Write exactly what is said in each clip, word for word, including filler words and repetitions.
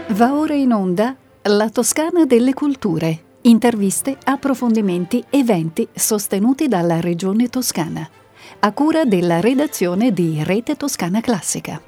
Va ora in onda La Toscana delle Culture. Interviste, approfondimenti, eventi sostenuti dalla Regione Toscana. A cura della redazione di Rete Toscana Classica.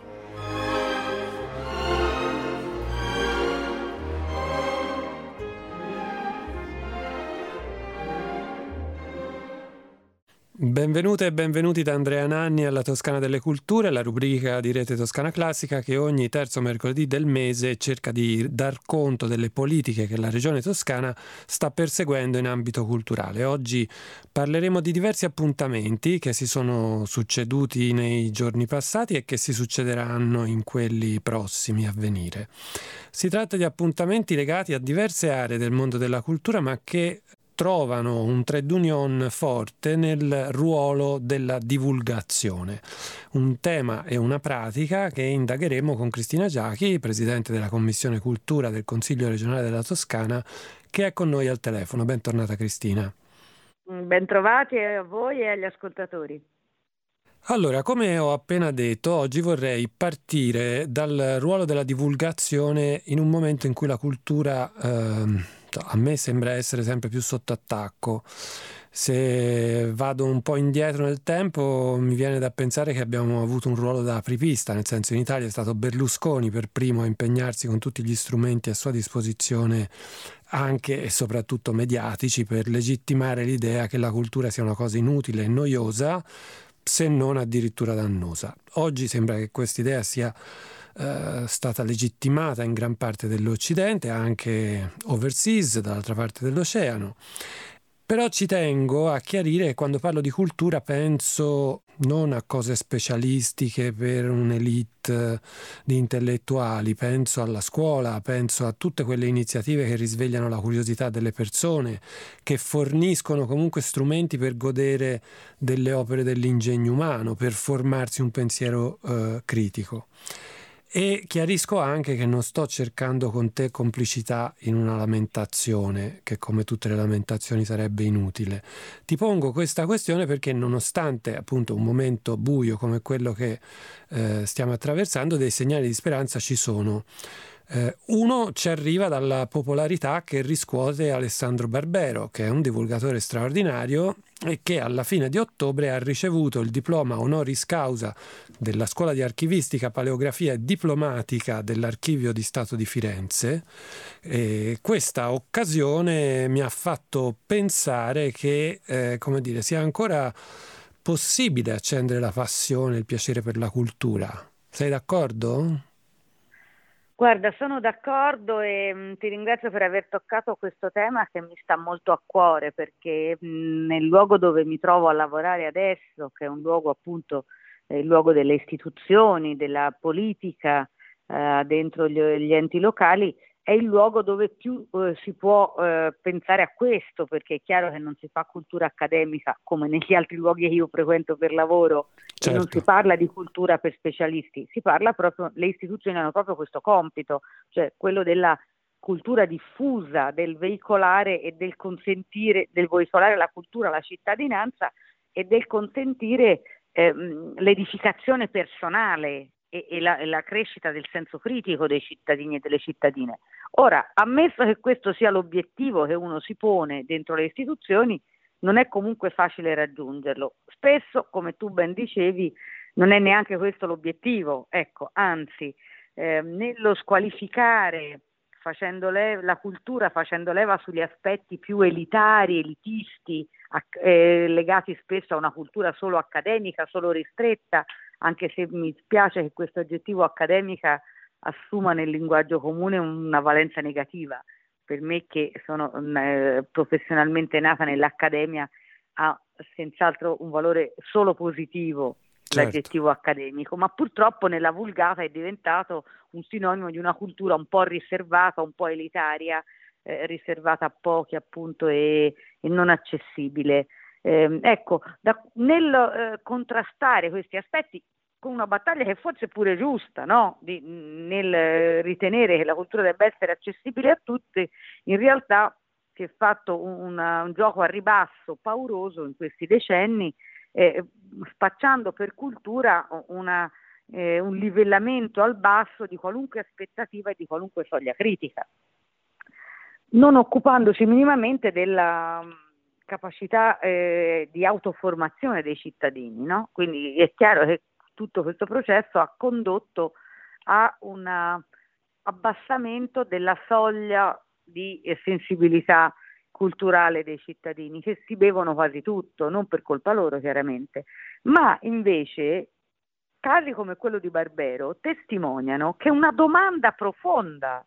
Benvenute e benvenuti da Andrea Nanni alla Toscana delle Culture, la rubrica di Rete Toscana Classica che ogni terzo mercoledì del mese cerca di dar conto delle politiche che la Regione Toscana sta perseguendo in ambito culturale. Oggi parleremo di diversi appuntamenti che si sono succeduti nei giorni passati e che si succederanno in quelli prossimi a venire. Si tratta di appuntamenti legati a diverse aree del mondo della cultura, ma che trovano un trade union forte nel ruolo della divulgazione, un tema e una pratica che indagheremo con Cristina Giachi, presidente della Commissione Cultura del Consiglio regionale della Toscana, che è con noi al telefono. Bentornata Cristina. Bentrovati a voi e agli ascoltatori. Allora, come ho appena detto, oggi vorrei partire dal ruolo della divulgazione in un momento in cui la cultura ehm, a me sembra essere sempre più sotto attacco. Se vado un po' indietro nel tempo mi viene da pensare che abbiamo avuto un ruolo da apripista, nel senso in Italia è stato Berlusconi per primo a impegnarsi con tutti gli strumenti a sua disposizione, anche e soprattutto mediatici, per legittimare l'idea che la cultura sia una cosa inutile e noiosa, se non addirittura dannosa. Oggi sembra che quest'idea sia eh, stata legittimata in gran parte dell'Occidente, anche overseas, dall'altra parte dell'oceano. Però ci tengo a chiarire che quando parlo di cultura penso non a cose specialistiche per un'elite di intellettuali, penso alla scuola, penso a tutte quelle iniziative che risvegliano la curiosità delle persone, che forniscono comunque strumenti per godere delle opere dell'ingegno umano, per formarsi un pensiero eh, critico. E chiarisco anche che non sto cercando con te complicità in una lamentazione, che come tutte le lamentazioni sarebbe inutile. Ti pongo questa questione perché nonostante appunto un momento buio come quello che eh, stiamo attraversando, dei segnali di speranza ci sono. Eh, uno ci arriva dalla popolarità che riscuote Alessandro Barbero, che è un divulgatore straordinario e che alla fine di ottobre ha ricevuto il diploma honoris causa della Scuola di Archivistica, Paleografia e Diplomatica dell'Archivio di Stato di Firenze. E questa occasione mi ha fatto pensare che, eh, come dire, sia ancora possibile accendere la passione, il piacere per la cultura. Sei d'accordo? Guarda, sono d'accordo e mh, ti ringrazio per aver toccato questo tema che mi sta molto a cuore, perché mh, nel luogo dove mi trovo a lavorare adesso, che è un luogo appunto, eh, il luogo delle istituzioni, della politica, eh, dentro gli, gli enti locali, è il luogo dove più eh, si può eh, pensare a questo, perché è chiaro che non si fa cultura accademica come negli altri luoghi che io frequento per lavoro. Certo. E non si parla di cultura per specialisti, si parla proprio, le istituzioni hanno proprio questo compito, cioè quello della cultura diffusa, del veicolare e del consentire, del veicolare la cultura alla cittadinanza e del consentire ehm, l'edificazione personale e, e, la, e la crescita del senso critico dei cittadini e delle cittadine. Ora, ammesso che questo sia l'obiettivo che uno si pone dentro le istituzioni, non è comunque facile raggiungerlo. Spesso, come tu ben dicevi, non è neanche questo l'obiettivo, ecco, anzi, eh, nello squalificare facendo le- la cultura facendo leva sugli aspetti più elitari, elitisti, ac- eh, legati spesso a una cultura solo accademica, solo ristretta, anche se mi spiace che questo aggettivo accademica assuma nel linguaggio comune una valenza negativa. Per me che sono eh, professionalmente nata nell'accademia ha senz'altro un valore solo positivo, certo, l'aggettivo accademico, ma purtroppo nella vulgata è diventato un sinonimo di una cultura un po' riservata, un po' elitaria, eh, riservata a pochi appunto e, e non accessibile. Eh, ecco, da, nel eh, contrastare questi aspetti con una battaglia che forse è pure giusta, no? Di, nel ritenere che la cultura debba essere accessibile a tutti, in realtà si è fatto un, un gioco a ribasso pauroso in questi decenni, eh, spacciando per cultura una eh, un livellamento al basso di qualunque aspettativa e di qualunque soglia critica, non occupandosi minimamente della capacità eh, di autoformazione dei cittadini, no? Quindi è chiaro che tutto questo processo ha condotto a un abbassamento della soglia di eh, sensibilità culturale dei cittadini, che si bevono quasi tutto, non per colpa loro chiaramente, ma invece casi come quello di Barbero testimoniano che una domanda profonda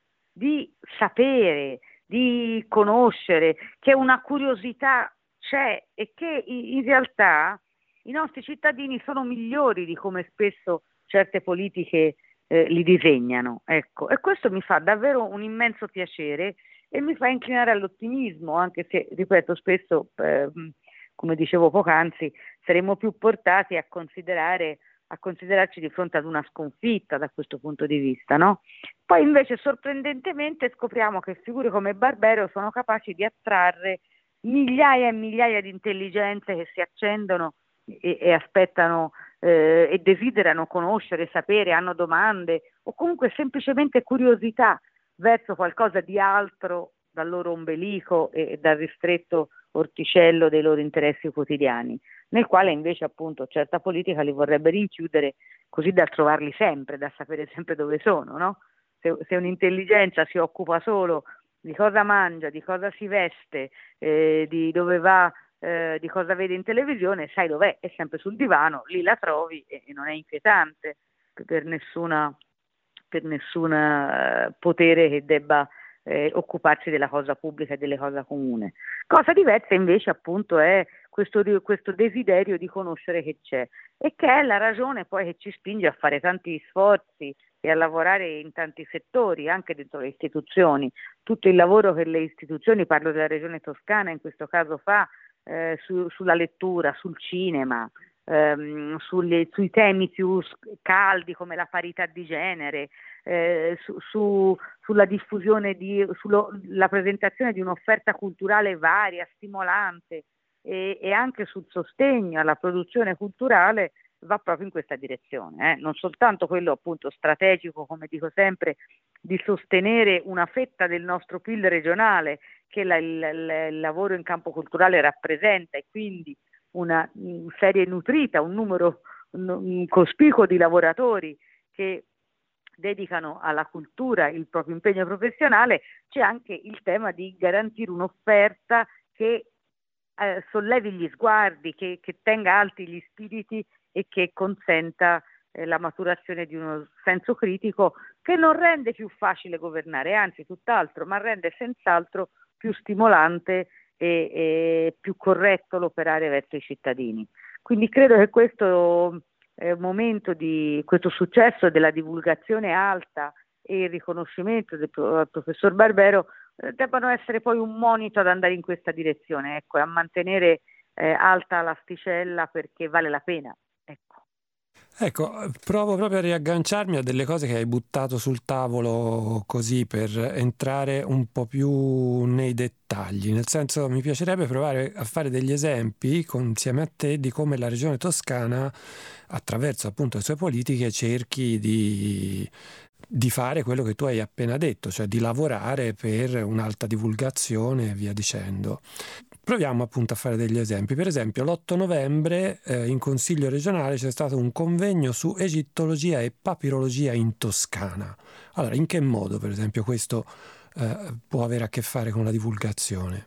di sapere, di conoscere, che una curiosità c'è e che in realtà i nostri cittadini sono migliori di come spesso certe politiche eh, li disegnano, ecco. E questo mi fa davvero un immenso piacere e mi fa inclinare all'ottimismo, anche se, ripeto, spesso, eh, come dicevo poc'anzi, saremmo più portati a considerare a considerarci di fronte ad una sconfitta da questo punto di vista, no? Poi invece sorprendentemente scopriamo che figure come Barbero sono capaci di attrarre migliaia e migliaia di intelligenze che si accendono e, e aspettano eh, e desiderano conoscere, sapere, hanno domande o comunque semplicemente curiosità verso qualcosa di altro dal loro ombelico e, e dal ristretto orticello dei loro interessi quotidiani, nel quale invece appunto certa politica li vorrebbe rinchiudere così da trovarli sempre, da sapere sempre dove sono, no? Se, se un'intelligenza si occupa solo di cosa mangia, di cosa si veste, eh, di dove va, eh, di cosa vede in televisione, sai dov'è, è sempre sul divano, lì la trovi e, e non è inquietante per nessuna per nessun eh, potere che debba eh, occuparsi della cosa pubblica e delle cose comune. Cosa diversa invece appunto è questo, questo desiderio di conoscere che c'è e che è la ragione poi che ci spinge a fare tanti sforzi e a lavorare in tanti settori, anche dentro le istituzioni. Tutto il lavoro che le istituzioni, parlo della Regione Toscana in questo caso, fa eh, su, sulla lettura, sul cinema, ehm, sulle, sui temi più caldi come la parità di genere, eh, su, su, sulla diffusione, di, sulla presentazione di un'offerta culturale varia, stimolante e, e anche sul sostegno alla produzione culturale, va proprio in questa direzione, eh? Non soltanto quello appunto strategico, come dico sempre, di sostenere una fetta del nostro P I L regionale che la, il, il lavoro in campo culturale rappresenta e quindi una serie nutrita, un numero un, un cospicuo di lavoratori che dedicano alla cultura il proprio impegno professionale, c'è anche il tema di garantire un'offerta che eh, sollevi gli sguardi, che, che tenga alti gli spiriti e che consenta eh, la maturazione di uno senso critico che non rende più facile governare, anzi tutt'altro, ma rende senz'altro più stimolante e, e più corretto l'operare verso i cittadini. Quindi credo che questo eh, momento di questo successo della divulgazione alta e il riconoscimento del pro, professor Barbero eh, debbano essere poi un monito ad andare in questa direzione, ecco, a mantenere eh, alta l'asticella perché vale la pena. Ecco. Ecco, provo proprio a riagganciarmi a delle cose che hai buttato sul tavolo così per entrare un po' più nei dettagli, nel senso mi piacerebbe provare a fare degli esempi con, insieme a te di come la regione Toscana attraverso appunto le sue politiche cerchi di, di fare quello che tu hai appena detto, cioè di lavorare per un'alta divulgazione e via dicendo. Proviamo appunto a fare degli esempi. Per esempio l'otto novembre eh, in Consiglio regionale c'è stato un convegno su egittologia e papirologia in Toscana. Allora, in che modo per esempio questo eh, può avere a che fare con la divulgazione?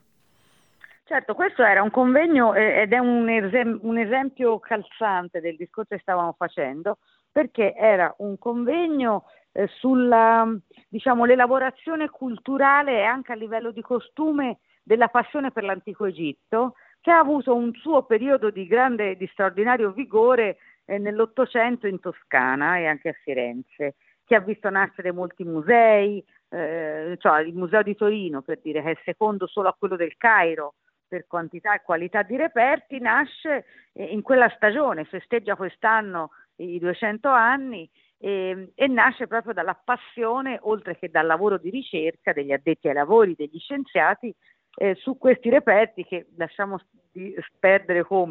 Certo, questo era un convegno eh, ed è un, esem- un esempio calzante del discorso che stavamo facendo, perché era un convegno eh, sulla, diciamo, l'elaborazione culturale e anche a livello di costume della passione per l'antico Egitto, che ha avuto un suo periodo di grande, di straordinario vigore eh, nell'Ottocento in Toscana e anche a Firenze, che ha visto nascere molti musei, eh, cioè il Museo di Torino, per dire, che è secondo solo a quello del Cairo per quantità e qualità di reperti, nasce eh, in quella stagione, festeggia quest'anno i duecento anni e, e nasce proprio dalla passione, oltre che dal lavoro di ricerca degli addetti ai lavori, degli scienziati, Eh, su questi reperti che lasciamo di perdere come,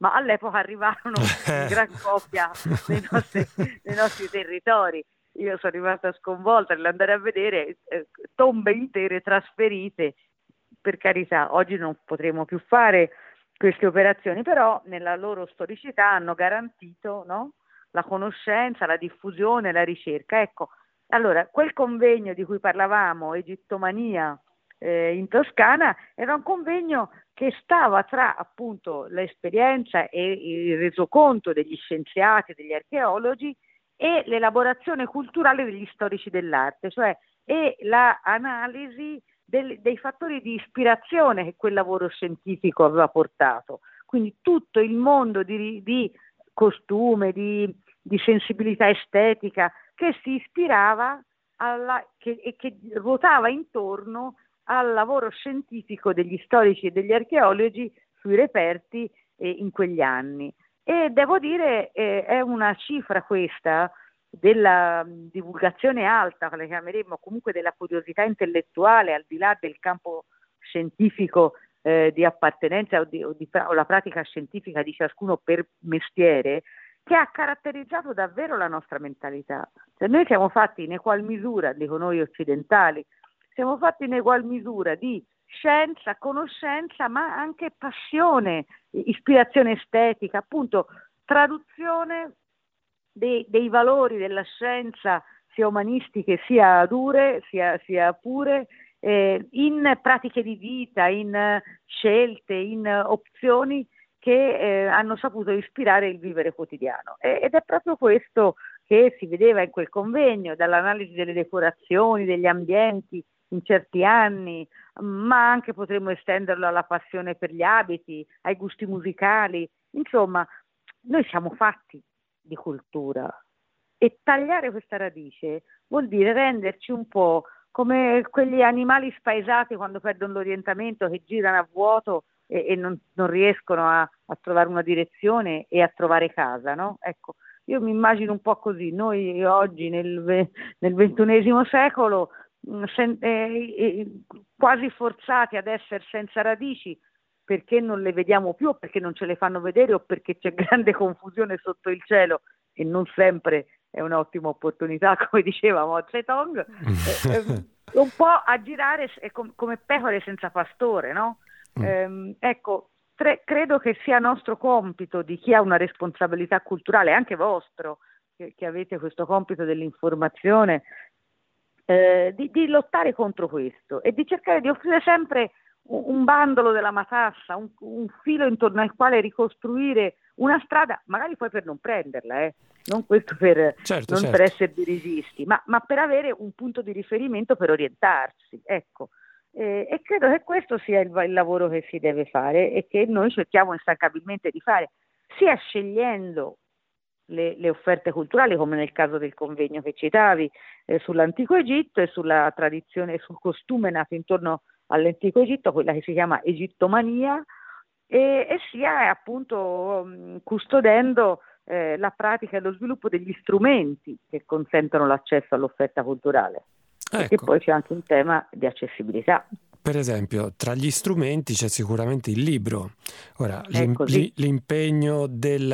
ma all'epoca arrivarono in gran coppia nei nostri, nei nostri territori. Io sono rimasta sconvolta nell'andare a vedere eh, tombe intere trasferite. Per carità, oggi non potremo più fare queste operazioni, però nella loro storicità hanno garantito, no? La conoscenza, la diffusione, la ricerca. Ecco, allora, quel convegno di cui parlavamo, Egittomania eh, in Toscana, era un convegno che stava tra appunto l'esperienza e il resoconto degli scienziati, degli archeologi, e l'elaborazione culturale degli storici dell'arte, cioè e l'analisi del, dei fattori di ispirazione che quel lavoro scientifico aveva portato. Quindi tutto il mondo di, di costume, di, di sensibilità estetica che si ispirava alla, che, e che ruotava intorno al lavoro scientifico degli storici e degli archeologi sui reperti eh, in quegli anni. E devo dire eh, è una cifra questa della divulgazione alta, che la chiameremmo comunque della curiosità intellettuale al di là del campo scientifico eh, di appartenenza o, di, o, di, o la pratica scientifica di ciascuno per mestiere, che ha caratterizzato davvero la nostra mentalità. Cioè, noi siamo fatti in egual misura, dico noi occidentali, siamo fatti in egual misura di scienza, conoscenza, ma anche passione, ispirazione estetica, appunto traduzione dei, dei valori della scienza, sia umanistiche sia dure, sia, sia pure, eh, in pratiche di vita, in uh, scelte, in uh, opzioni che eh, hanno saputo ispirare il vivere quotidiano. E, ed è proprio questo che si vedeva in quel convegno, dall'analisi delle decorazioni, degli ambienti in certi anni, ma anche potremmo estenderlo alla passione per gli abiti, ai gusti musicali. Insomma, noi siamo fatti di cultura e tagliare questa radice vuol dire renderci un po' come quegli animali spaesati quando perdono l'orientamento, che girano a vuoto e, e non, non riescono a, a trovare una direzione e a trovare casa, no? Ecco, io mi immagino un po' così. Noi oggi nel, nel ventunesimo secolo Sen, eh, eh, quasi forzati ad essere senza radici perché non le vediamo più o perché non ce le fanno vedere o perché c'è grande confusione sotto il cielo e non sempre è un'ottima opportunità, come diceva Mao Zedong, eh, eh, un po' a girare com- come pecore senza pastore, no? Mm. Eh, ecco, tre, credo che sia nostro compito di chi ha una responsabilità culturale, anche vostro, che, che avete questo compito dell'informazione, Eh, di, di lottare contro questo e di cercare di offrire sempre un, un bandolo della matassa, un, un filo intorno al quale ricostruire una strada, magari poi per non prenderla, eh? non questo per, certo, non certo. per essere dirigisti, ma, ma per avere un punto di riferimento per orientarsi. Ecco. Eh, e credo che questo sia il, il lavoro che si deve fare e che noi cerchiamo instancabilmente di fare, sia scegliendo Le, le offerte culturali, come nel caso del convegno che citavi eh, sull'antico Egitto e sulla tradizione, sul costume nato intorno all'antico Egitto, quella che si chiama Egittomania, e, e sia appunto mh, custodendo eh, la pratica e lo sviluppo degli strumenti che consentono l'accesso all'offerta culturale. Perché Ecco. poi c'è anche un tema di accessibilità. Per esempio, tra gli strumenti c'è sicuramente il libro. Ora, l'im- così. l'impegno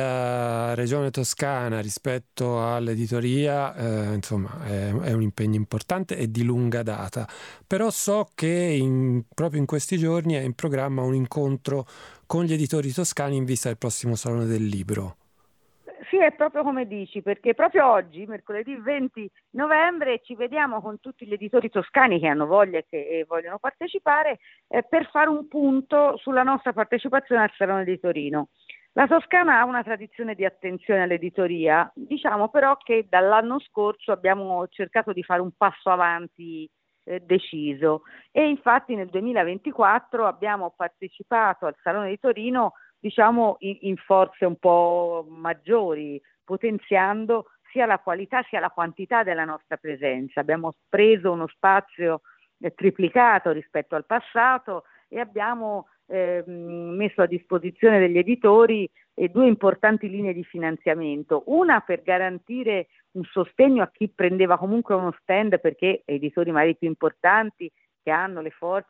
della Regione Toscana rispetto all'editoria, eh, insomma, è, è un impegno importante e di lunga data. Però so che in, proprio in questi giorni è in programma un incontro con gli editori toscani in vista del prossimo Salone del Libro. Sì, è proprio come dici, perché proprio oggi, mercoledì venti novembre, ci vediamo con tutti gli editori toscani che hanno voglia e che e vogliono partecipare eh, per fare un punto sulla nostra partecipazione al Salone di Torino. La Toscana ha una tradizione di attenzione all'editoria, diciamo però che dall'anno scorso abbiamo cercato di fare un passo avanti eh, deciso e infatti nel duemilaventiquattro abbiamo partecipato al Salone di Torino diciamo in, in forze un po' maggiori, potenziando sia la qualità sia la quantità della nostra presenza. Abbiamo preso uno spazio eh, triplicato rispetto al passato e abbiamo eh, messo a disposizione degli editori eh, due importanti linee di finanziamento, una per garantire un sostegno a chi prendeva comunque uno stand, perché editori magari più importanti che hanno le forze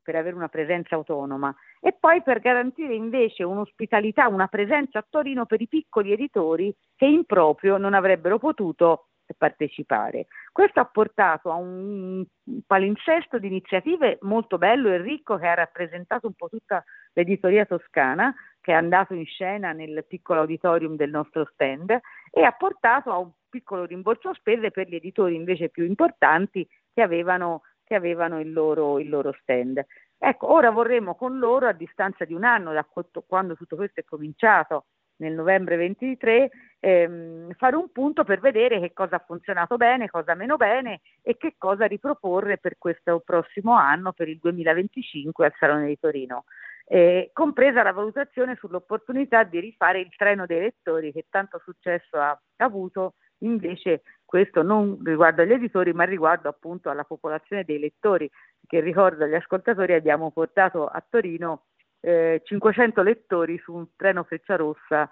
per avere una presenza autonoma, e poi per garantire invece un'ospitalità, una presenza a Torino per i piccoli editori che in proprio non avrebbero potuto partecipare. Questo ha portato a un palinsesto di iniziative molto bello e ricco, che ha rappresentato un po' tutta l'editoria toscana, che è andato in scena nel piccolo auditorium del nostro stand, e ha portato a un piccolo rimborso spese per gli editori invece più importanti che avevano, che avevano il loro, il loro stand. Ecco, ora vorremmo con loro, a distanza di un anno da quando tutto questo è cominciato, nel novembre ventitré, ehm, fare un punto per vedere che cosa ha funzionato bene, cosa meno bene, e che cosa riproporre per questo prossimo anno, per il duemilaventicinque al Salone di Torino, eh, compresa la valutazione sull'opportunità di rifare il treno dei lettori, che tanto successo ha avuto. Invece questo non riguardo agli editori, ma riguardo appunto alla popolazione dei lettori, che ricordo agli ascoltatori abbiamo portato a Torino Eh, cinquecento lettori su un treno Frecciarossa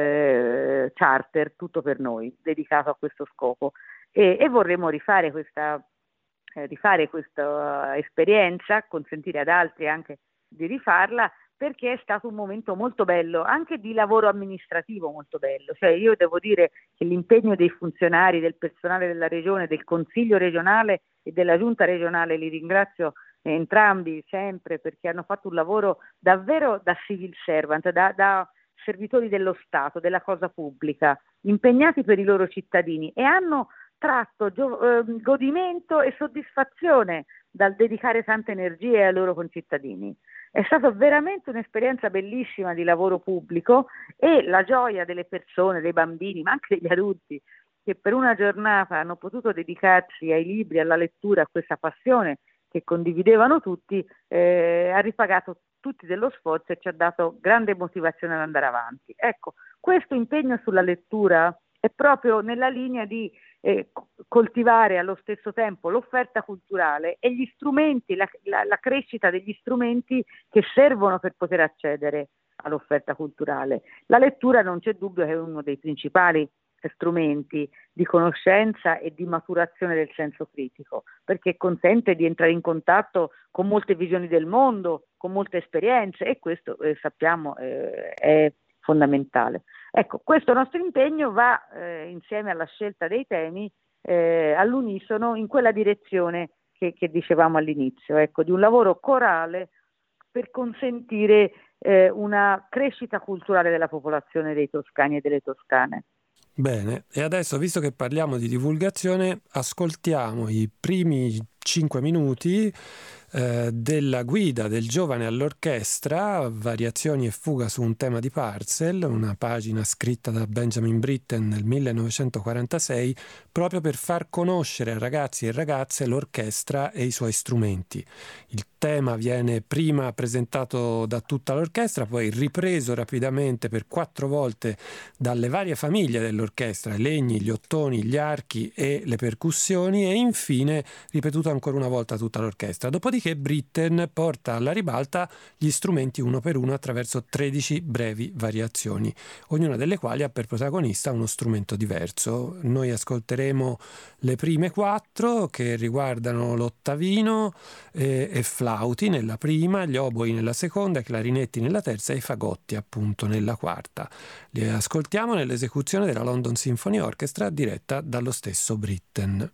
eh, charter, tutto per noi, dedicato a questo scopo, e, e vorremmo rifare questa, eh, rifare questa esperienza, consentire ad altri anche di rifarla, perché è stato un momento molto bello, anche di lavoro amministrativo molto bello. Cioè, io devo dire che l'impegno dei funzionari, del personale della regione, del consiglio regionale e della giunta regionale, li ringrazio entrambi sempre, perché hanno fatto un lavoro davvero da civil servant, da, da servitori dello Stato, della cosa pubblica, impegnati per i loro cittadini, e hanno tratto gio- eh, godimento e soddisfazione dal dedicare tante energie ai loro concittadini. È stata veramente un'esperienza bellissima di lavoro pubblico, e la gioia delle persone, dei bambini, ma anche degli adulti, che per una giornata hanno potuto dedicarsi ai libri, alla lettura, a questa passione che condividevano tutti, eh, ha ripagato tutti dello sforzo e ci ha dato grande motivazione ad andare avanti. Ecco, questo impegno sulla lettura è proprio nella linea di eh, coltivare allo stesso tempo l'offerta culturale e gli strumenti, la, la, la crescita degli strumenti che servono per poter accedere all'offerta culturale. La lettura, non c'è dubbio, che è uno dei principali strumenti di conoscenza e di maturazione del senso critico, perché consente di entrare in contatto con molte visioni del mondo, con molte esperienze, e questo eh, sappiamo eh, è fondamentale. Ecco, questo nostro impegno va eh, insieme alla scelta dei temi eh, all'unisono in quella direzione che, che dicevamo all'inizio, ecco, di un lavoro corale per consentire eh, una crescita culturale della popolazione dei toscani e delle toscane. Bene, e adesso, visto che parliamo di divulgazione, ascoltiamo i primi cinque minuti eh, della guida del giovane all'orchestra, Variazioni e fuga su un tema di Parcel, una pagina scritta da Benjamin Britten nel millenovecentoquarantasei, proprio per far conoscere a ragazzi e ragazze l'orchestra e i suoi strumenti. Il tema viene prima presentato da tutta l'orchestra, poi ripreso rapidamente per quattro volte dalle varie famiglie dell'orchestra, i legni, gli ottoni, gli archi e le percussioni, e infine ripetuto ancora una volta tutta l'orchestra. Dopodiché Britten porta alla ribalta gli strumenti uno per uno attraverso tredici brevi variazioni, ognuna delle quali ha per protagonista uno strumento diverso. Noi ascolteremo le prime quattro, che riguardano l'ottavino e, e flauti nella prima, gli oboi nella seconda, i clarinetti nella terza e i fagotti appunto nella quarta. Li ascoltiamo nell'esecuzione della London Symphony Orchestra diretta dallo stesso Britten.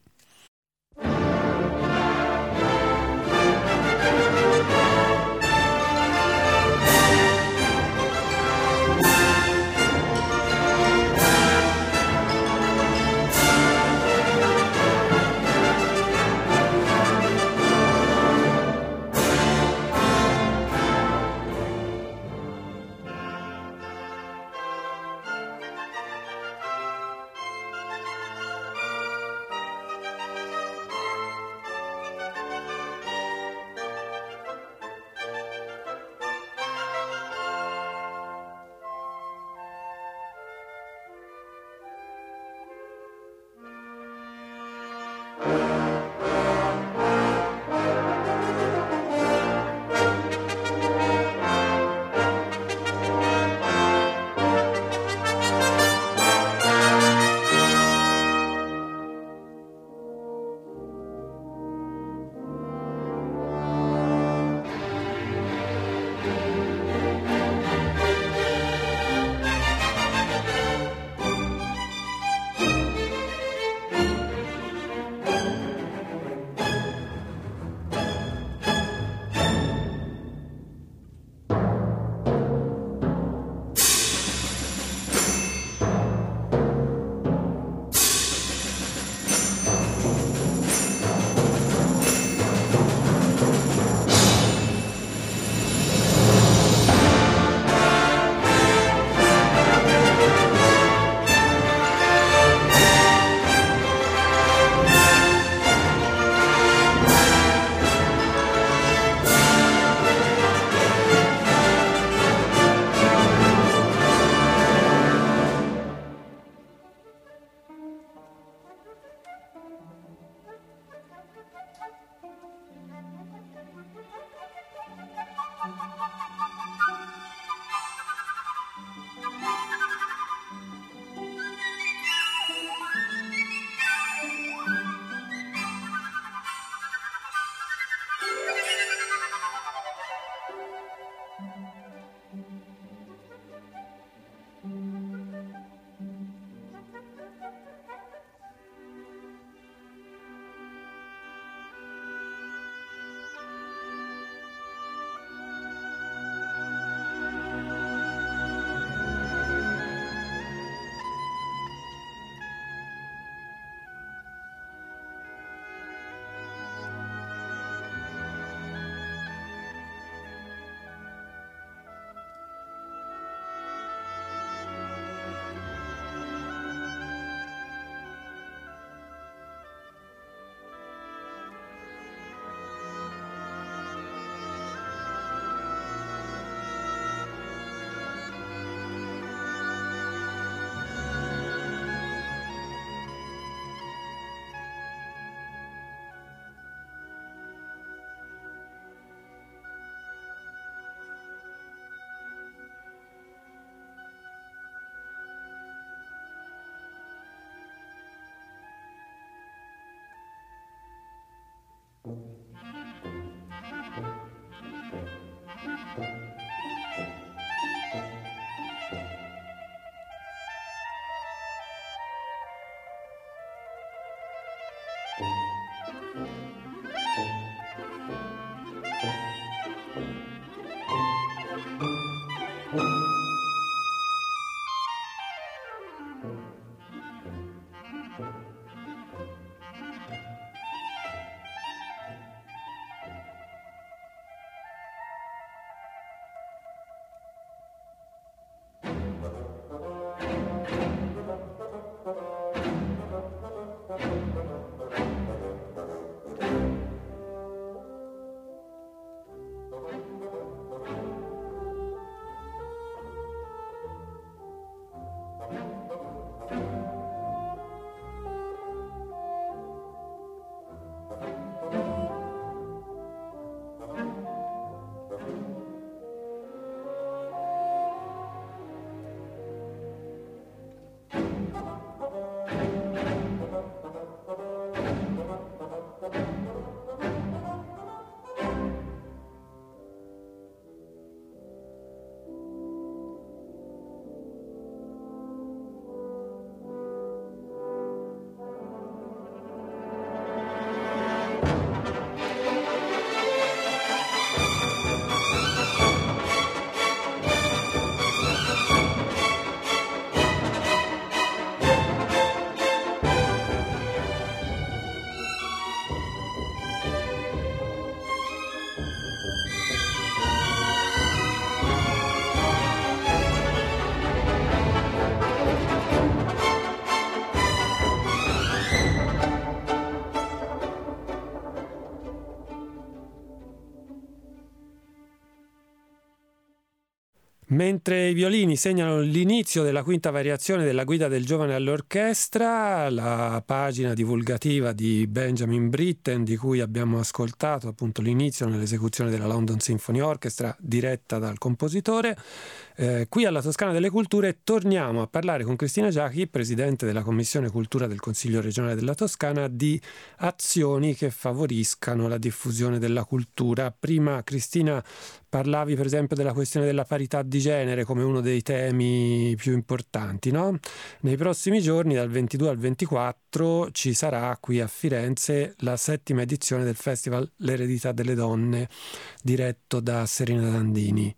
Mentre i violini segnano l'inizio della quinta variazione della guida del giovane all'orchestra, la pagina divulgativa di Benjamin Britten, di cui abbiamo ascoltato appunto l'inizio nell'esecuzione della London Symphony Orchestra, diretta dal compositore. Eh, qui alla Toscana delle Culture torniamo a parlare con Cristina Giachi, presidente della Commissione Cultura del Consiglio regionale della Toscana, di azioni che favoriscano la diffusione della cultura. Prima, Cristina, parlavi per esempio della questione della parità di genere come uno dei temi più importanti, no? Nei prossimi giorni, dal ventidue al ventiquattro, ci sarà qui a Firenze la settima edizione del Festival L'Eredità delle Donne, diretto da Serena Dandini.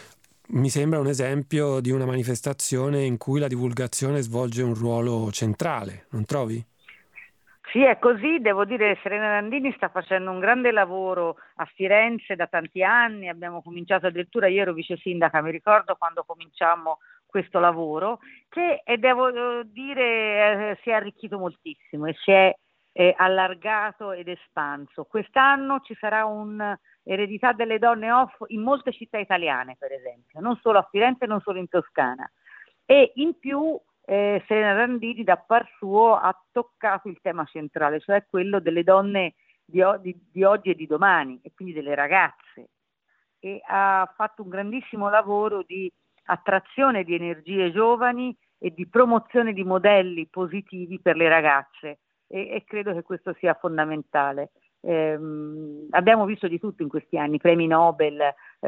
Mi sembra un esempio di una manifestazione in cui la divulgazione svolge un ruolo centrale, non trovi? Sì, è così. Devo dire che Serena Dandini sta facendo un grande lavoro a Firenze da tanti anni. Abbiamo cominciato addirittura, io ero vice sindaca, mi ricordo quando cominciammo questo lavoro, che e devo dire eh, si è arricchito moltissimo e si è eh, allargato ed espanso. Quest'anno ci sarà un Eredità delle Donne off in molte città italiane, per esempio, non solo a Firenze, non solo in Toscana. E in più eh, Serena Dandini, da par suo, ha toccato il tema centrale, cioè quello delle donne di, o- di, di oggi e di domani, e quindi delle ragazze. E ha fatto un grandissimo lavoro di attrazione di energie giovani e di promozione di modelli positivi per le ragazze, e, e credo che questo sia fondamentale. Eh, abbiamo visto di tutto in questi anni, premi Nobel,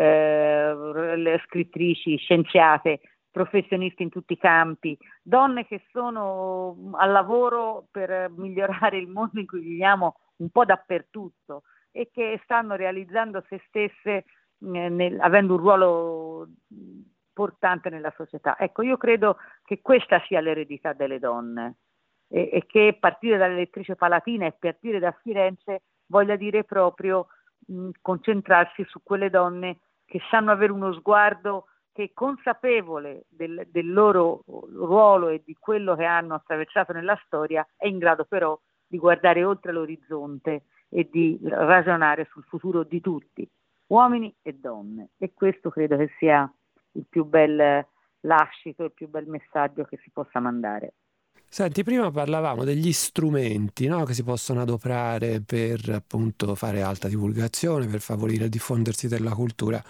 eh, le scrittrici, scienziate, professionisti in tutti i campi, donne che sono al lavoro per migliorare il mondo in cui viviamo un po' dappertutto e che stanno realizzando se stesse, eh, nel, avendo un ruolo importante nella società. Ecco, io credo che questa sia l'eredità delle donne e, e che partire dall'elettrice Palatina e partire da Firenze voglia dire proprio mh, concentrarsi su quelle donne che sanno avere uno sguardo che, consapevole del, del loro ruolo e di quello che hanno attraversato nella storia, è in grado però di guardare oltre l'orizzonte e di ragionare sul futuro di tutti, uomini e donne. E questo credo che sia il più bel lascito, il più bel messaggio che si possa mandare. Senti, prima parlavamo degli strumenti, no, che si possono adoperare per appunto fare alta divulgazione, per favorire il diffondersi della cultura.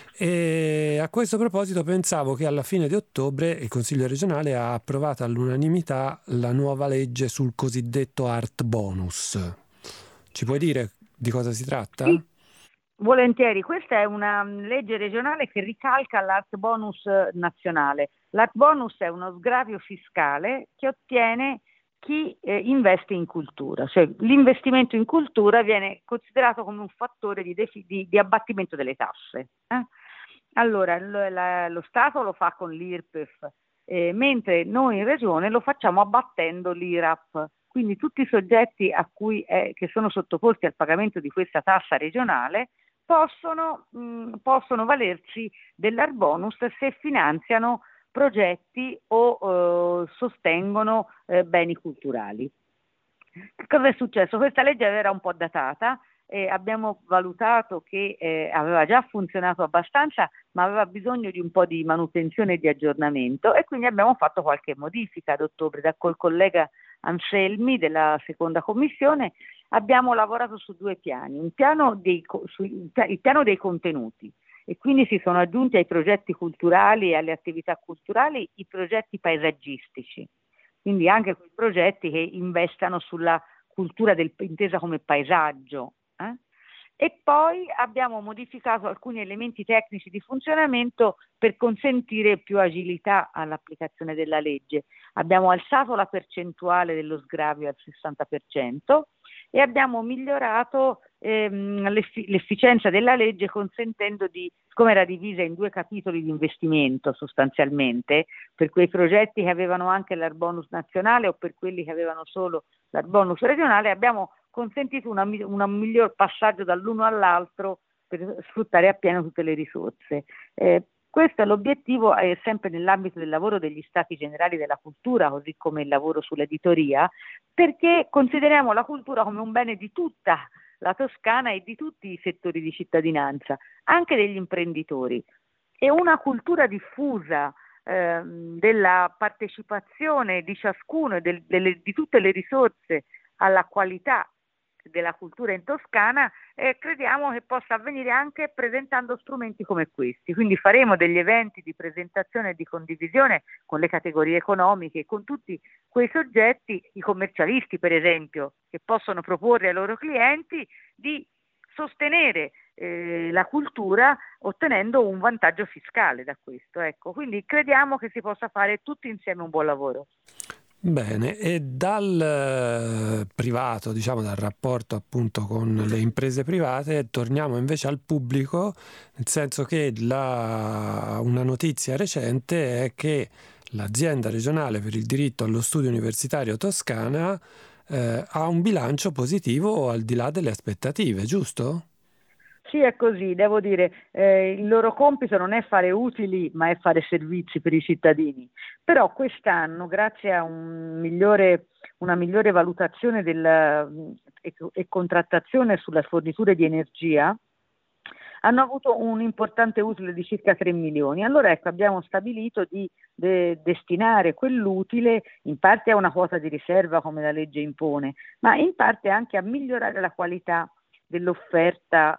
E a questo proposito pensavo che alla fine di ottobre il Consiglio regionale ha approvato all'unanimità la nuova legge sul cosiddetto Art Bonus. Ci puoi dire di cosa si tratta? Sì. Volentieri, questa è una legge regionale che ricalca l'Art Bonus nazionale. L'Art Bonus è uno sgravio fiscale che ottiene chi eh, investe in cultura, cioè l'investimento in cultura viene considerato come un fattore di, defi- di, di abbattimento delle tasse. Eh? Allora, lo, la- lo Stato lo fa con l'I R P E F, eh, mentre noi in Regione lo facciamo abbattendo l'I R A P. Quindi tutti i soggetti a cui è- che sono sottoposti al pagamento di questa tassa regionale possono, mh, possono valersi dell'Art bonus se finanziano progetti o eh, sostengono eh, beni culturali. Che cosa è successo? Questa legge era un po' datata e abbiamo valutato che eh, aveva già funzionato abbastanza, ma aveva bisogno di un po' di manutenzione e di aggiornamento, e quindi abbiamo fatto qualche modifica ad ottobre. Da col collega Anselmi della seconda commissione abbiamo lavorato su due piani, un piano dei, co- su- il piano dei contenuti, e quindi si sono aggiunti ai progetti culturali e alle attività culturali i progetti paesaggistici, quindi anche quei progetti che investano sulla cultura del, intesa come paesaggio. eh. E poi abbiamo modificato alcuni elementi tecnici di funzionamento per consentire più agilità all'applicazione della legge. Abbiamo alzato la percentuale dello sgravio al sessanta per cento e abbiamo migliorato ehm, l'effi- l'efficienza della legge, consentendo di, siccome era divisa in due capitoli di investimento sostanzialmente, per quei progetti che avevano anche l'Art bonus nazionale o per quelli che avevano solo l'Art bonus regionale, abbiamo consentito una, un miglior passaggio dall'uno all'altro per sfruttare appieno tutte le risorse. Eh, questo è l'obiettivo, è sempre nell'ambito del lavoro degli Stati Generali della Cultura, così come il lavoro sull'editoria, perché consideriamo la cultura come un bene di tutta la Toscana e di tutti i settori di cittadinanza, anche degli imprenditori. E una cultura diffusa eh, della partecipazione di ciascuno e del, delle, di tutte le risorse alla qualità della cultura in Toscana, eh, crediamo che possa avvenire anche presentando strumenti come questi. Quindi faremo degli eventi di presentazione e di condivisione con le categorie economiche, con tutti quei soggetti, i commercialisti per esempio, che possono proporre ai loro clienti di sostenere eh, la cultura ottenendo un vantaggio fiscale da questo. Ecco, quindi crediamo che si possa fare tutti insieme un buon lavoro. Bene, e dal eh, privato, diciamo dal rapporto appunto con le imprese private, torniamo invece al pubblico, nel senso che la, una notizia recente è che l'azienda regionale per il diritto allo studio universitario toscana eh, ha un bilancio positivo al di là delle aspettative, giusto? Sì, è così, devo dire, eh, il loro compito non è fare utili, ma è fare servizi per i cittadini. Però quest'anno, grazie a un migliore, una migliore valutazione del, mh, e, e contrattazione sulle forniture di energia, hanno avuto un importante utile di circa tre milioni. Allora ecco, abbiamo stabilito di de- destinare quell'utile in parte a una quota di riserva come la legge impone, ma in parte anche a migliorare la qualità dell'offerta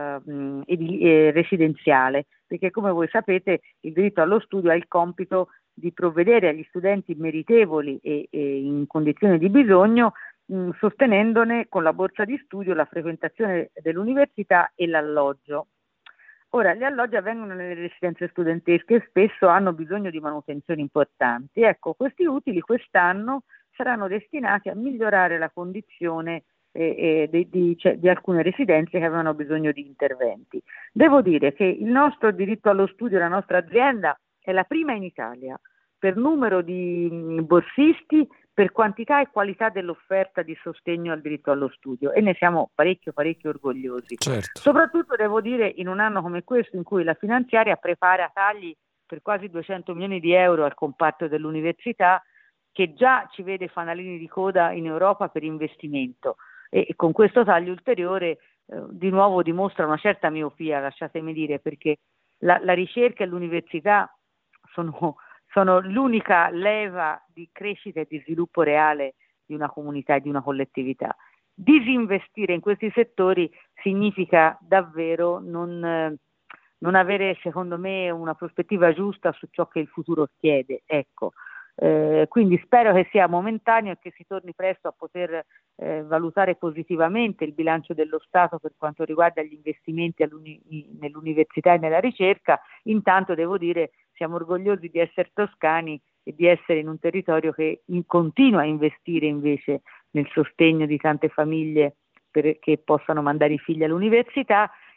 eh, edil- eh, residenziale, perché come voi sapete il diritto allo studio ha il compito di provvedere agli studenti meritevoli e, e in condizioni di bisogno, mh, sostenendone con la borsa di studio la frequentazione dell'università e l'alloggio. Ora, gli alloggi avvengono nelle residenze studentesche e spesso hanno bisogno di manutenzioni importanti. Ecco, questi utili quest'anno saranno destinati a migliorare la condizione eh, di, di, cioè, di alcune residenze che avevano bisogno di interventi. Devo dire che il nostro diritto allo studio, la nostra azienda, è la prima in Italia per numero di mh, borsisti, per quantità e qualità dell'offerta di sostegno al diritto allo studio, e ne siamo parecchio parecchio orgogliosi. Certo. Soprattutto devo dire in un anno come questo in cui la finanziaria prepara tagli per quasi duecento milioni di euro al comparto dell'università, che già ci vede fanalini di coda in Europa per investimento, e, e con questo taglio ulteriore eh, di nuovo dimostra una certa miopia, lasciatemi dire, perché la, la ricerca e l'università sono sono l'unica leva di crescita e di sviluppo reale di una comunità e di una collettività. Disinvestire in questi settori significa davvero non, eh, non avere, secondo me, una prospettiva giusta su ciò che il futuro chiede. Ecco. Eh, quindi spero che sia momentaneo e che si torni presto a poter eh, valutare positivamente il bilancio dello Stato per quanto riguarda gli investimenti nell'università e nella ricerca. Intanto devo dire siamo orgogliosi di essere toscani e di essere in un territorio che in, continua a investire invece nel sostegno di tante famiglie perché possano mandare i figli all'università,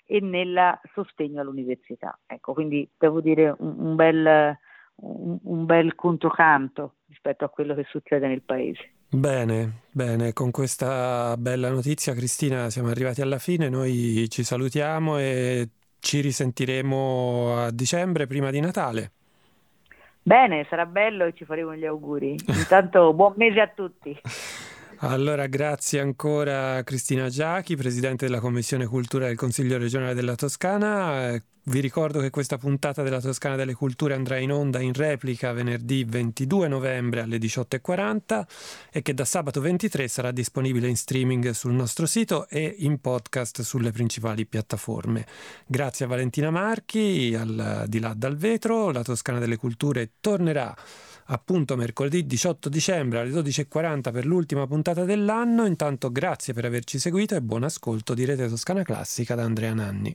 e nel sostegno all'università. Ecco, quindi devo dire un, un bel un, un bel controcanto rispetto a quello che succede nel paese. Bene, bene, con questa bella notizia, Cristina, siamo arrivati alla fine, noi ci salutiamo e ci risentiremo a dicembre, prima di Natale. Bene, sarà bello e ci faremo gli auguri. Intanto buon mese a tutti. Allora, grazie ancora Cristina Giachi, Presidente della Commissione Cultura del Consiglio regionale della Toscana. Eh, vi ricordo che questa puntata della Toscana delle Culture andrà in onda in replica venerdì ventidue novembre alle diciotto e quaranta e che da sabato ventitré sarà disponibile in streaming sul nostro sito e in podcast sulle principali piattaforme. Grazie a Valentina Marchi, al Di là dal vetro. La Toscana delle Culture tornerà appunto mercoledì diciotto dicembre alle dodici e quaranta per l'ultima puntata dell'anno. Intanto grazie per averci seguito e buon ascolto di Rete Toscana Classica da Andrea Nanni.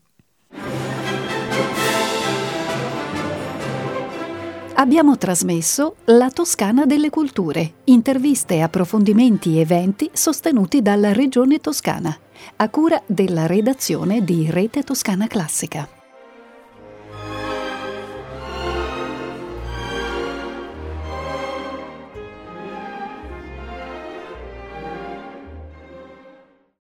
Abbiamo trasmesso La Toscana delle Culture, interviste, approfondimenti e eventi sostenuti dalla Regione Toscana, a cura della redazione di Rete Toscana Classica.